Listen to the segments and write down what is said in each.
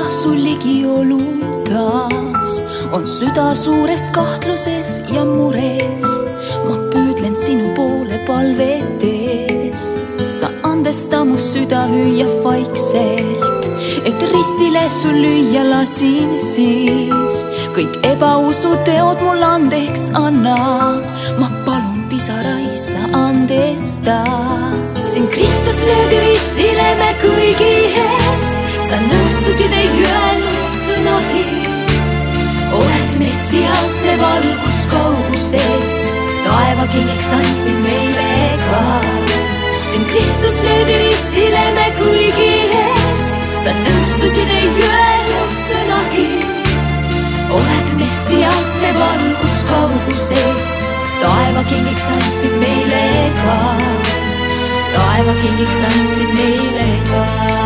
su ligiolutas, on süda suures kahtluses ja mures. Ma püüdlen sinu poole palve tees, sa andesta mu süda hüüa vaikselt, et ristile sul lüüa lasin siis. Kõik ebausuteod mul andeks anna, ma palun pisaraissa andesta. Sind Kristus löödi ristile me kõigi eest, sa nõustusid, ei öelnud sõnagi. Oled Messias me valgus kauguses, taevakingiks andsid meile ka. Sind Kristus löödi ristile me kõigi eest, sa nõustusid, ei öelnud sõnagi. Oled Messias me valgus kauguses, taevakingiks andsid meile ka. Taevakingiks andsid meile ka.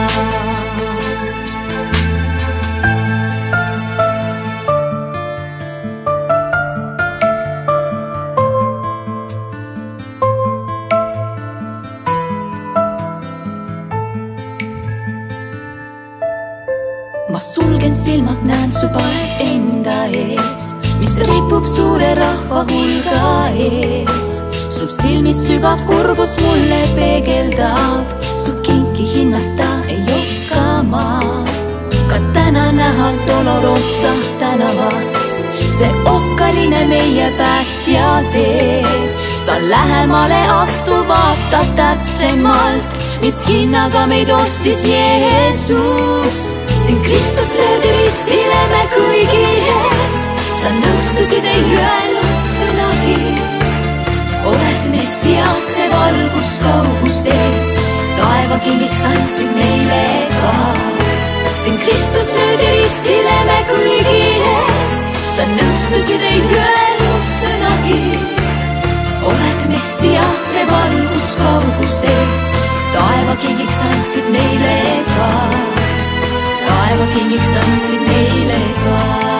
Ma sulgen silmad, näen su palet enda ees, mis ripub suure rahva hulga ees. Su silmis sügav kurbus mulle peegeldab, su kinki hinnata ei oska ma. Ka täna näha Dolorosa tänavat, see okkaline meie päästja tee. Sa lähemale astu, vaata täpsemalt, mis hinnaga meid ostis Jeesus. Sind Kristus löödi ristile me kõigi eest, sa nõustusid, ei öelnud sõnagi. Oled Messias me valgus kauguses, taevakingiks andsid meile ka. Sind Kristus löödi ristile me kõigi eest, sa nõustusid, ei öelnud sõnagi. Oled Messias me valgus kauguses, taevakingiks andsid meile ka. Taevakingiks andsid meile ka.